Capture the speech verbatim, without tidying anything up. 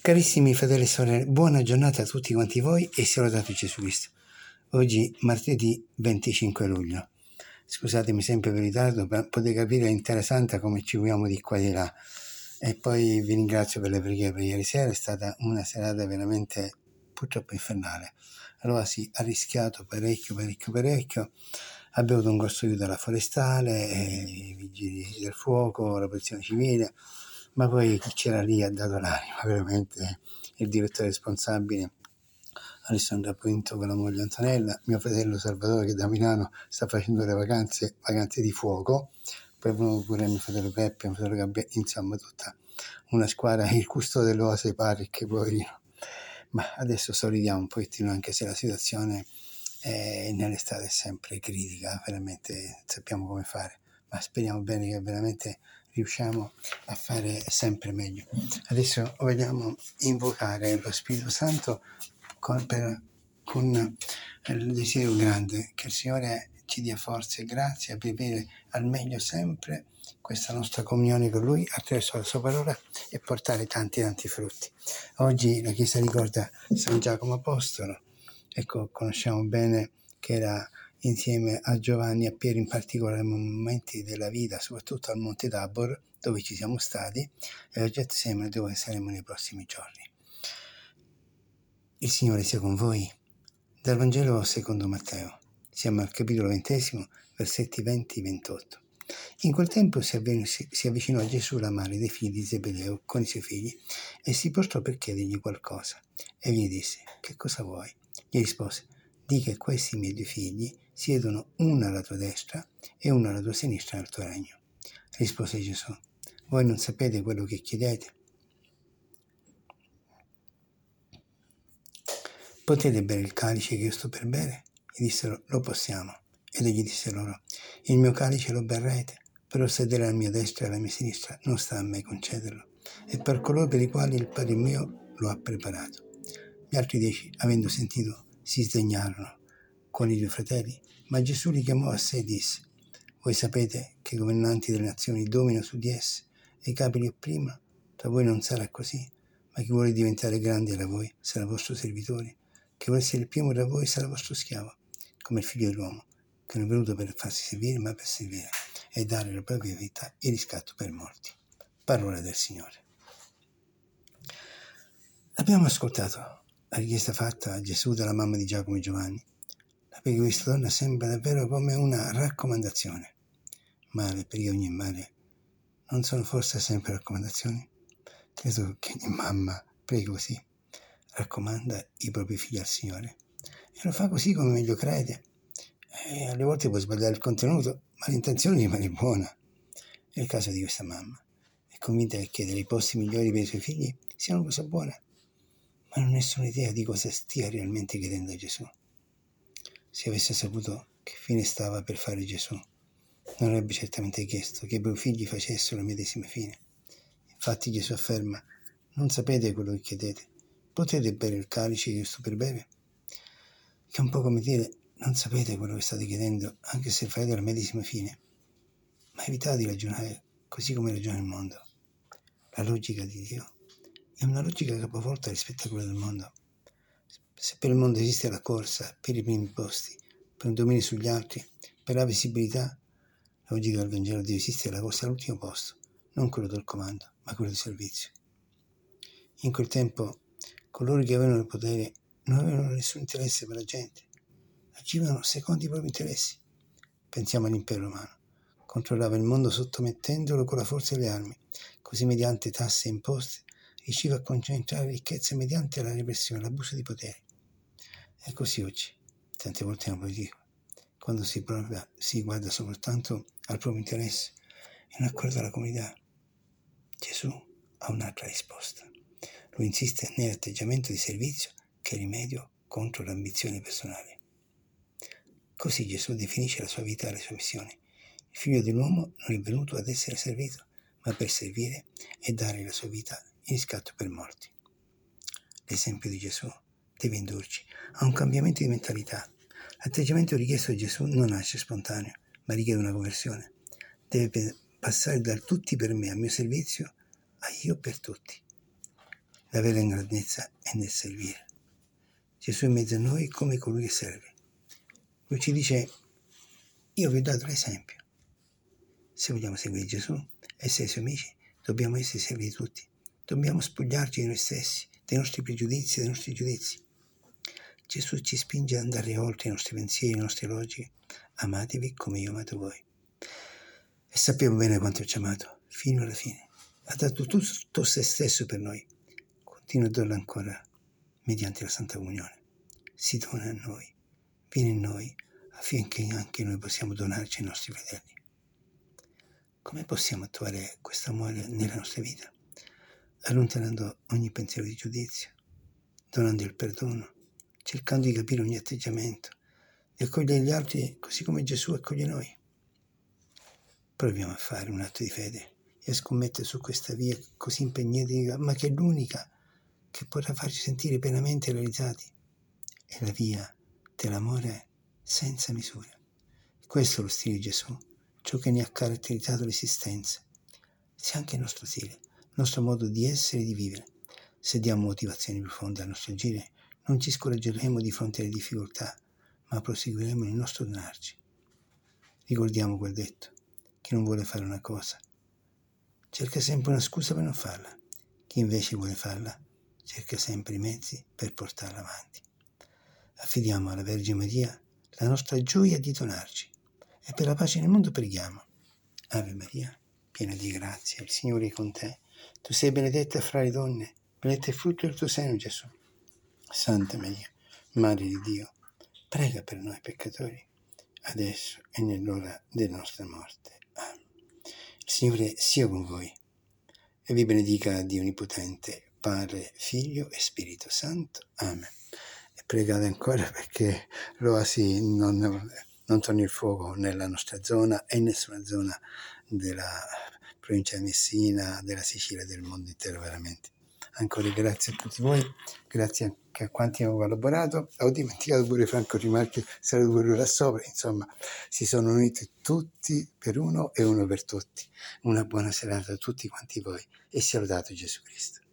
Carissimi fratelli e sorelle, buona giornata a tutti quanti voi e sia lodato Gesù Cristo. Oggi martedì venticinque luglio. Scusatemi sempre per il ritardo, per potete capire l'intera santa come ci muoviamo di qua e di là. E poi vi ringrazio per le preghiere per ieri sera, è stata una serata veramente purtroppo infernale. Allora sì, ha rischiato parecchio, parecchio, parecchio. Abbiamo avuto un grosso aiuto dalla forestale, i vigili del fuoco, la protezione civile, ma poi chi c'era lì ha dato l'anima, veramente il direttore responsabile Alessandro Pinto con la moglie Antonella, mio fratello Salvatore che da Milano sta facendo le vacanze, vacanze di fuoco, poi pure mio fratello Peppe, mio fratello Gabriele, insomma tutta una squadra, il custode dell'Oase Park, poverino. Ma adesso sorridiamo un pochettino anche se la situazione eh, nell'estate è sempre critica, veramente sappiamo come fare, ma speriamo bene che veramente riusciamo a fare sempre meglio. Adesso vogliamo invocare lo Spirito Santo con, per, con il desiderio grande che il Signore ci dia forza e grazia per vivere al meglio sempre questa nostra comunione con Lui attraverso la Sua parola e portare tanti tanti frutti. Oggi la Chiesa ricorda San Giacomo Apostolo, ecco, conosciamo bene che era insieme a Giovanni e a Piero in particolari momenti della vita, soprattutto al Monte Tabor, dove ci siamo stati, e a Getsemani, dove saremo nei prossimi giorni. Il Signore sia con voi. Dal Vangelo secondo Matteo. Siamo al capitolo ventesimo, versetti venti ventotto. In quel tempo si, avven- si avvicinò a Gesù la madre dei figli di Zebedeo con i suoi figli e si portò per chiedergli qualcosa. E gli disse: che cosa vuoi? Gli rispose: di che questi miei due figli siedono una alla tua destra e una alla tua sinistra nel tuo regno. Rispose Gesù: voi non sapete quello che chiedete. Potete bere il calice che io sto per bere? Gli dissero: lo possiamo. Ed egli disse loro: il mio calice lo berrete, però sedere alla mia destra e alla mia sinistra non sta a me concederlo, e per coloro per i quali il Padre mio lo ha preparato. Gli altri dieci, avendo sentito, si sdegnarono con i due fratelli, ma Gesù li chiamò a sé e disse: voi sapete che i governanti delle nazioni dominano su di esse, e i capi li opprimono. Tra voi non sarà così, ma chi vuole diventare grande da voi sarà vostro servitore, chi vuole essere il primo da voi sarà vostro schiavo, come il figlio dell'uomo, che non è venuto per farsi servire, ma per servire e dare la propria vita e riscatto per molti. Parola del Signore. Abbiamo ascoltato la richiesta fatta a Gesù dalla mamma di Giacomo e Giovanni. La preghiera di questa donna sembra davvero come una raccomandazione. Male per ogni male non sono forse sempre raccomandazioni? Credo che ogni mamma preghi così, raccomanda i propri figli al Signore e lo fa così come meglio crede. E alle volte può sbagliare il contenuto, ma l'intenzione rimane buona. È il caso di questa mamma. È convinta che chiedere i posti migliori per i suoi figli sia una cosa buona, ma non ha nessuna idea di cosa stia realmente chiedendo a Gesù. Se avesse saputo che fine stava per fare Gesù, non avrebbe certamente chiesto che i propri figli facessero la medesima fine. Infatti Gesù afferma: non sapete quello che chiedete, potete bere il calice che io sto per bere? Che è un po' come dire: non sapete quello che state chiedendo, anche se farete la medesima fine. Ma evitate di ragionare così come ragiona il mondo. La logica di Dio è una logica capovolta rispetto a quella del mondo. Se per il mondo esiste la corsa per i primi posti, per un dominio sugli altri, per la visibilità, la logica del Vangelo deve esistere la corsa all'ultimo posto, non quello del comando, ma quello del servizio. In quel tempo, coloro che avevano il potere non avevano nessun interesse per la gente, agivano secondo i propri interessi. Pensiamo all'impero romano. Controllava il mondo sottomettendolo con la forza delle armi, così mediante tasse e imposte riusciva a concentrare ricchezze mediante la repressione, l'abuso di potere. E così oggi, tante volte nella politica, quando si, prova, si guarda soltanto al proprio interesse e non accorda alla comunità, Gesù ha un'altra risposta. Lui insiste nell'atteggiamento di servizio che è rimedio contro l'ambizione personale. Così Gesù definisce la sua vita e la sua missione. Il figlio dell'uomo non è venuto ad essere servito, ma per servire e dare la sua vita in riscatto per molti. L'esempio di Gesù deve indurci a un cambiamento di mentalità. L'atteggiamento richiesto da Gesù non nasce spontaneo, ma richiede una conversione. Deve passare dal tutti per me al mio servizio a io per tutti. La vera grandezza è nel servire. Gesù è in mezzo a noi come colui che serve. Lui ci dice: io vi ho dato l'esempio. Se vogliamo seguire Gesù, essere i suoi amici, dobbiamo essere servi di tutti. Dobbiamo spogliarci di noi stessi, dei nostri pregiudizi, dei nostri giudizi. Gesù ci spinge ad andare oltre i nostri pensieri, le nostre logiche. Amatevi come io ho amato voi. E sappiamo bene quanto ci ha amato, fino alla fine. Ha dato tutto se stesso per noi. Continua a darlo ancora mediante la Santa Comunione. Si dona a noi, viene in noi, affinché anche noi possiamo donarci ai nostri fratelli. Come possiamo attuare questo amore nella nostra vita? Allontanando ogni pensiero di giudizio, donando il perdono, cercando di capire ogni atteggiamento, di accogliere gli altri così come Gesù accoglie noi. Proviamo a fare un atto di fede e a scommettere su questa via così impegnativa, ma che è l'unica che potrà farci sentire pienamente realizzati. È la via dell'amore senza misura. Questo è lo stile di Gesù, ciò che ne ha caratterizzato l'esistenza. Sia anche il nostro stile, il nostro modo di essere e di vivere. Se diamo motivazioni profonde al nostro agire, non ci scoraggeremo di fronte alle difficoltà, ma proseguiremo nel nostro donarci. Ricordiamo quel detto: chi non vuole fare una cosa cerca sempre una scusa per non farla. Chi invece vuole farla cerca sempre i mezzi per portarla avanti. Affidiamo alla Vergine Maria la nostra gioia di donarci e per la pace nel mondo preghiamo. Ave Maria, piena di grazia, il Signore è con te. Tu sei benedetta fra le donne, benedetto è il frutto del tuo seno, Gesù. Santa Maria, Madre di Dio, prega per noi peccatori, adesso e nell'ora della nostra morte. Amen. Il Signore sia con voi e vi benedica Dio Onnipotente, Padre, Figlio e Spirito Santo. Amen. E pregate ancora perché l'oasi non, non torni il fuoco nella nostra zona e in nessuna zona della provincia di Messina, della Sicilia, del mondo intero veramente. Ancora grazie a tutti voi, grazie anche a quanti hanno collaborato. Ho dimenticato pure Franco Rimarchi, saluto pure là sopra, insomma si sono uniti tutti per uno e uno per tutti. Una buona serata a tutti quanti voi e sia lodato Gesù Cristo.